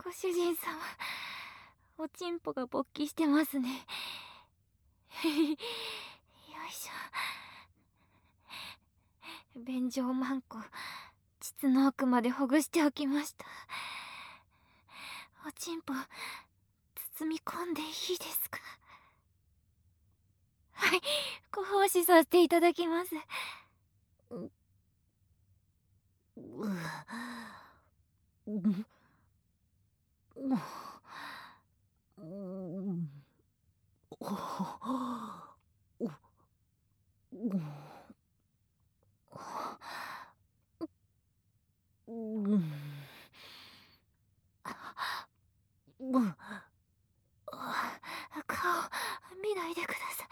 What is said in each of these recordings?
ご主人様、おちんぽが勃起してますね。よいしょ。便所マンコ、膣の奥までほぐしておきました。おちんぽ包み込んでいいですか？はい、ご奉仕させていただきます。顔見ないでくださ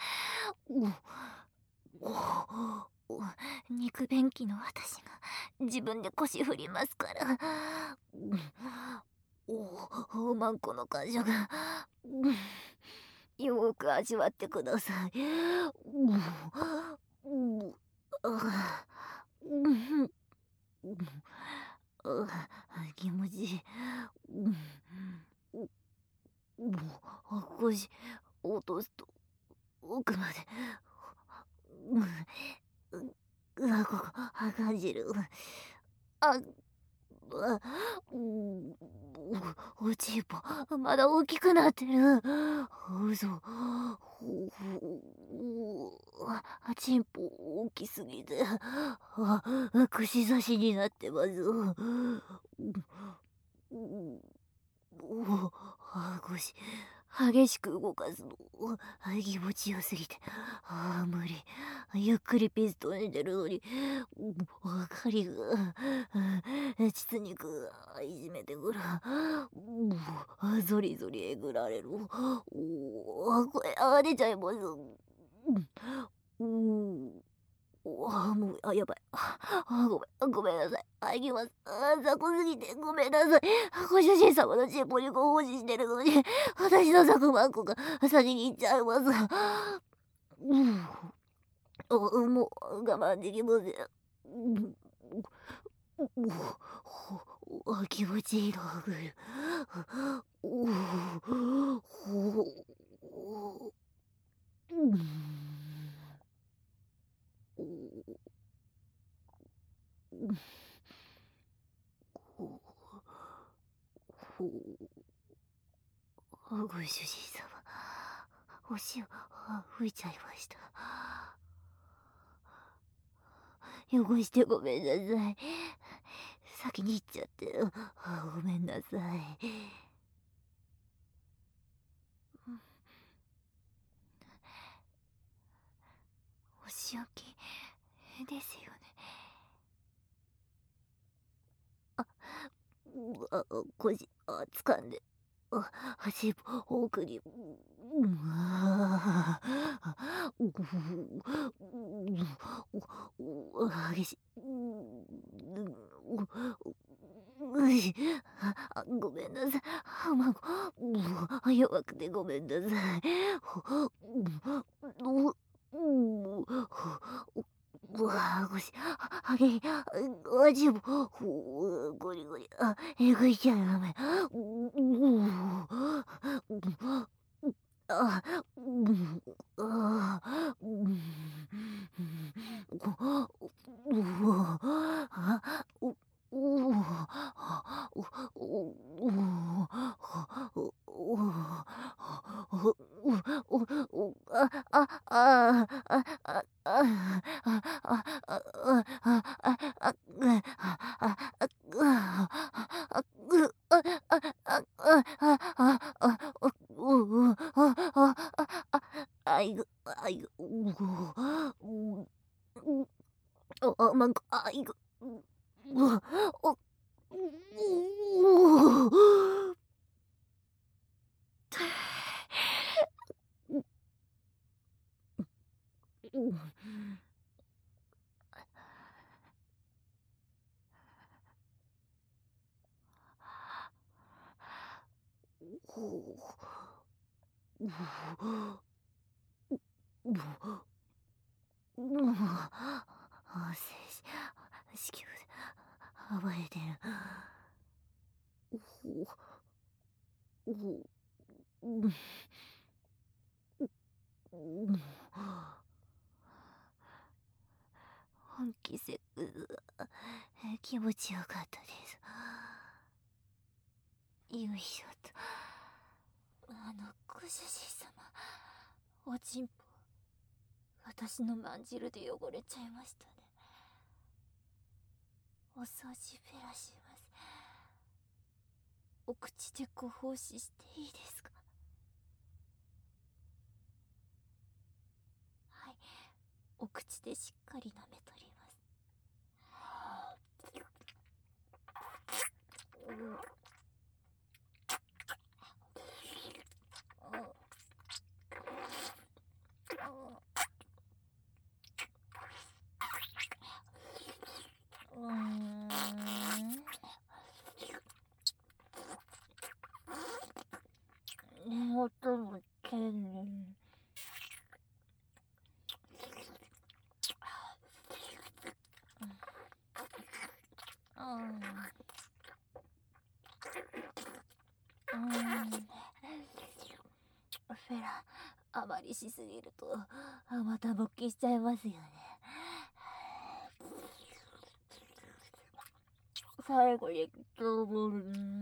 い。肉便器の私が自分で腰振りますから。マンコの感触がよーく味わってください。気持ちいい。腰落とすと奥までここ感じる。ああ、おちんぽまだ大きくなってる。嘘。ちんぽ大きすぎて串刺しになってます。腰激しく動かすの気持ちよすぎて無理。ゆっくりピストンに出るのに針が膣肉がいじめてくる。ゾリゾリえぐられる。声出ちゃいます。もう、やばい。ごめんなさい。行きます。雑魚すぎてごめんなさい。ご主人様のチンポにご奉仕してるのに、私のザクマンコが先に行っちゃいます。もう我慢できません。気持ちいいのが来る。ご主人様、お塩吹いちゃいました。汚してごめんなさい。先に行っちゃって、ごめんなさい。お仕置きですよね。腰掴んで足奥に激しい。ごめんなさい。弱くてごめんなさい。腰激しい。味もゴリゴリえぐいちゃダメ。あ、なんか、子宮で暴れてる。 うんうん、本気セックス、気持ちよかったです。よいしょと。ご主人様、おちんぽ、私のまんじるで汚れちゃいましたね。お掃除ペラします。お口でご奉仕していいですか？はい、お口でしっかり舐めとります。もともけん。フェラ、あまりしすぎるとまた勃起しちゃいますよね。最後に今日も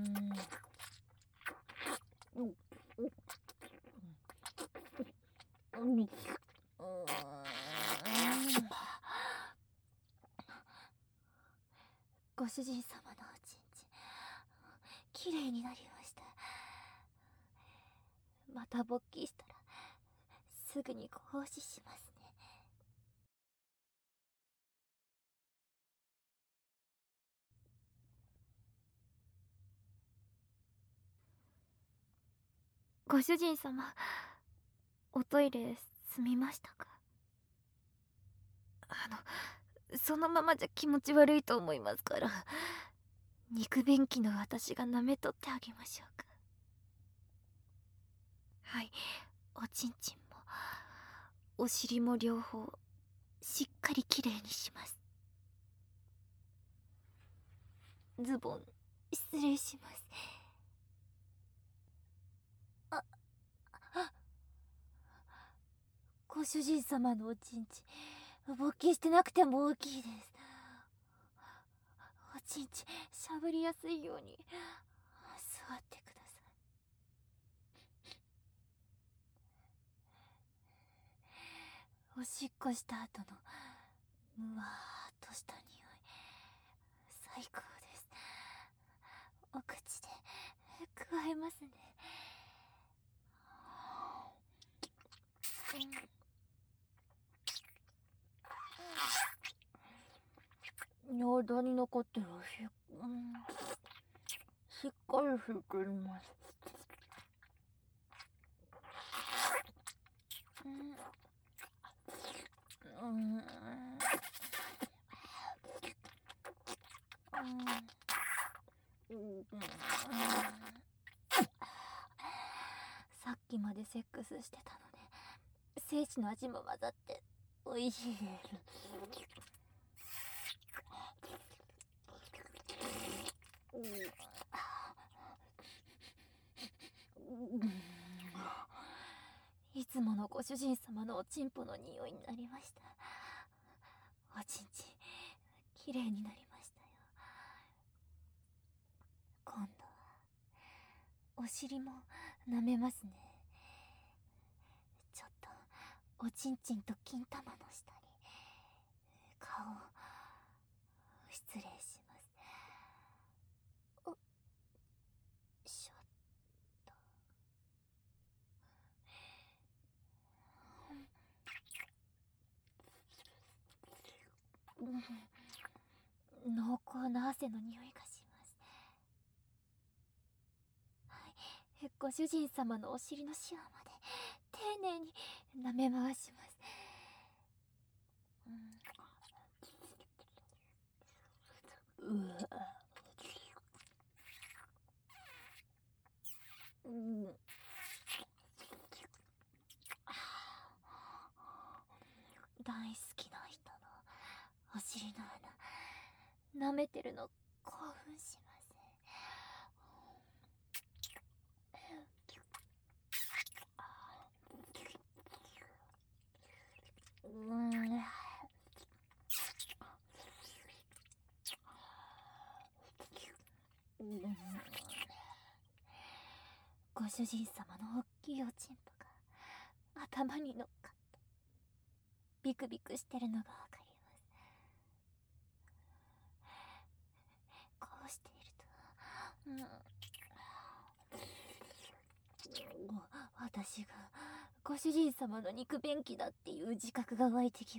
ご主人様のおちんちきれいになりました。また勃起したらすぐにご奉仕しますね。ご主人様、おトイレ済みましたか？そのままじゃ気持ち悪いと思いますから、肉便器の私が舐めとってあげましょうか。はい、おちんちんもお尻も両方しっかりきれいにします。ズボン失礼します。あ、ご主人様のおちんち勃起してなくても大きいです。おちんちしゃぶりやすいように座ってください。おしっこした後のむわーっとした匂い最高です。お口で加えますね。尿道に残ってるしっかりしています。さっきまでセックスしてたので精子の味も混ざって美味しいです。いつものご主人様のおちんぽの匂いになりました。おちんちきれいになりましたよ。今度はお尻も舐めますね。ちょっとおちんちんと金玉の下に顔失礼します。おしょっと、濃厚な汗の匂いがします。はい、ご主人様のお尻のシワまで丁寧に舐め回します。大好きな人のお尻の穴舐めてるの興奮します。 ご主人様の大きいおちんぽが頭に乗っかってビクビクしてるのがわかります。こうしていると、私がご主人様の肉便器だっていう自覚が湧いてきます。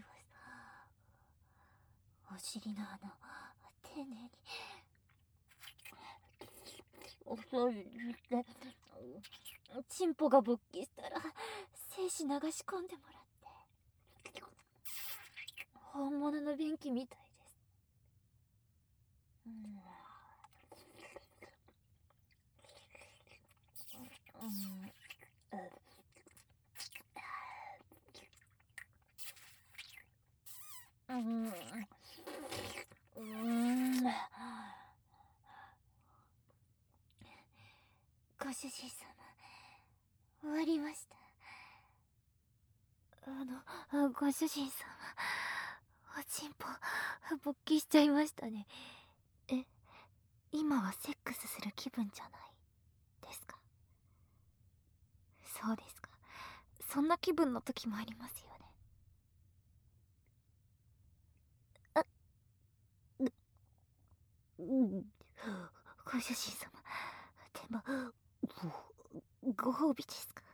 お尻の穴を丁寧にお掃除してチンポが勃起したら精子流し込んでもらって本物の便器みたいです。ご主人様、終わりました。ご主人様、おちんぽ勃起しちゃいましたね。今はセックスする気分じゃないですか？そうですか。そんな気分の時もありますよね。ご主人様、でもご褒美ですか？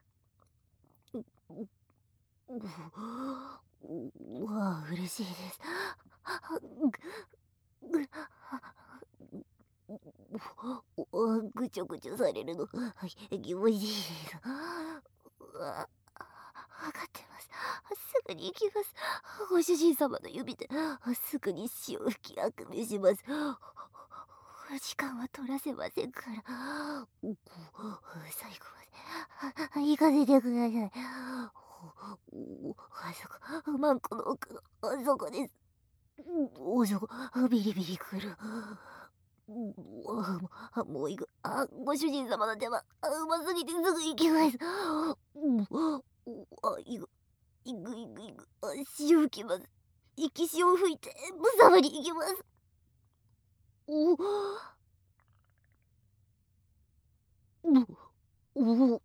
わあ、嬉しいです。ぐちょぐちょされるの気持ちいいです。わかってます。すぐに行きます。ご主人様の指ですぐに潮吹きあくびします。お時間は取らせませんから。最後まで行かせてください。あそこ、マンコの奥のあそこです。おそこ、ビリビリくる。もう行く。ご主人様の手間、うますぎてすぐ行きます。行く、行く、行く、行く。潮吹きます。息潮を吹いて、ぶさまに行きます。おおお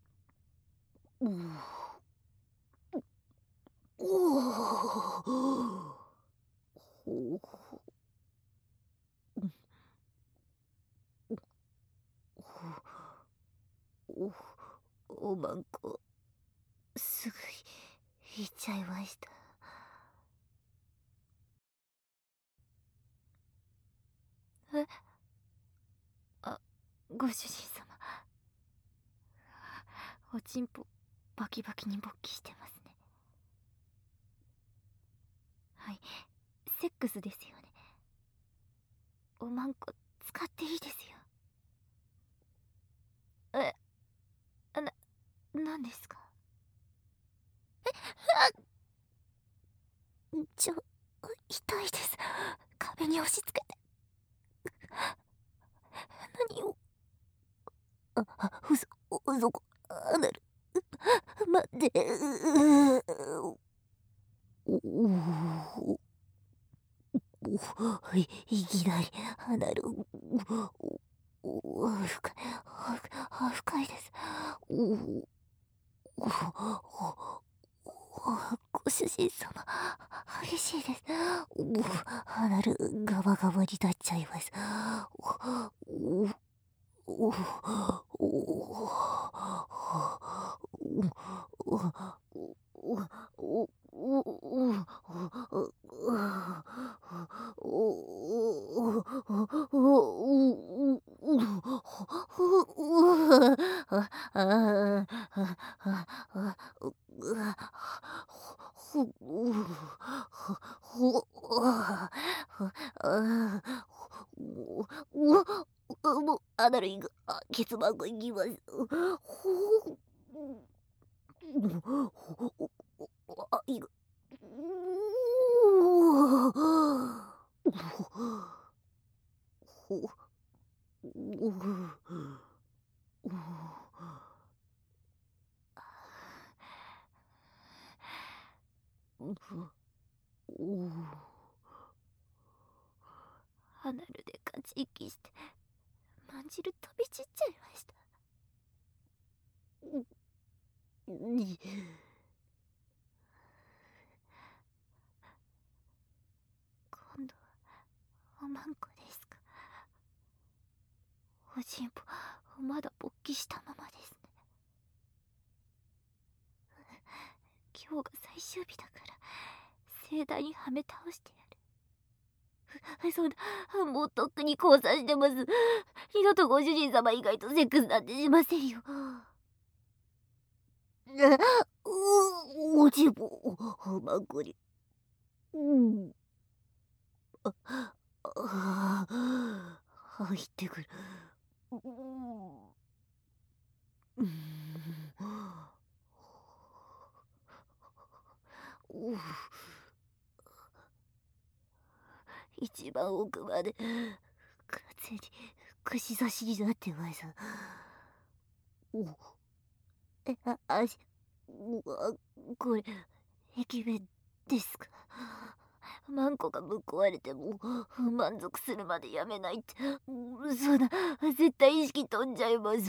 おまんこ、すぐ行っちゃいました。ご主人様、おちんぽバキバキに勃起してますね。はい、セックスですよね。おまんこ使っていいですよ。なんですか？痛いです。壁に押し付けて。何を。そこ、なる。待って。いきなり、なる。深い、深いです。ご主人様、激しいです。なる、ガバガバになっちゃいます。もう、アナルイグ、ケツバンコいきます。いく。アナルでカチ息して、満汁飛び散っちゃいました。に今度はおまんこですか。おじんぼまだ勃起したままですね。今日が最終日だから盛大にはめ倒してやる。そうだ、もうとっくに交際してます。二度とご主人様以外とセックスなんてしませんよ。おじぼおまんこに。入ってくる。うん、一番奥まで完全に串刺しになってました。足、これ駅弁ですか。マンコがぶっ壊れても満足するまでやめないって。そうだ、絶対意識飛んじゃいます。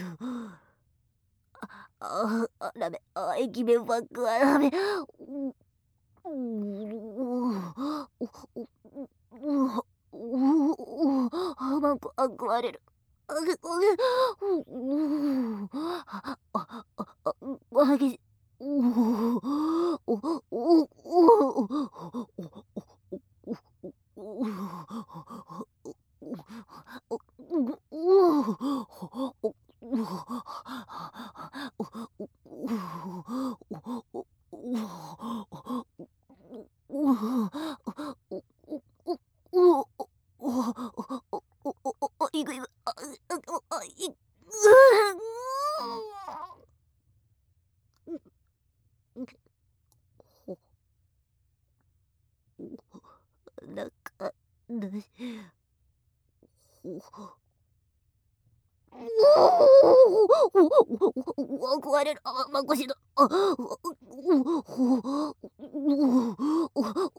ダメ。駅弁バッグはダメ。マンコ壊れる。激しい。いくいく。なんか、壊れる。まんこしだ。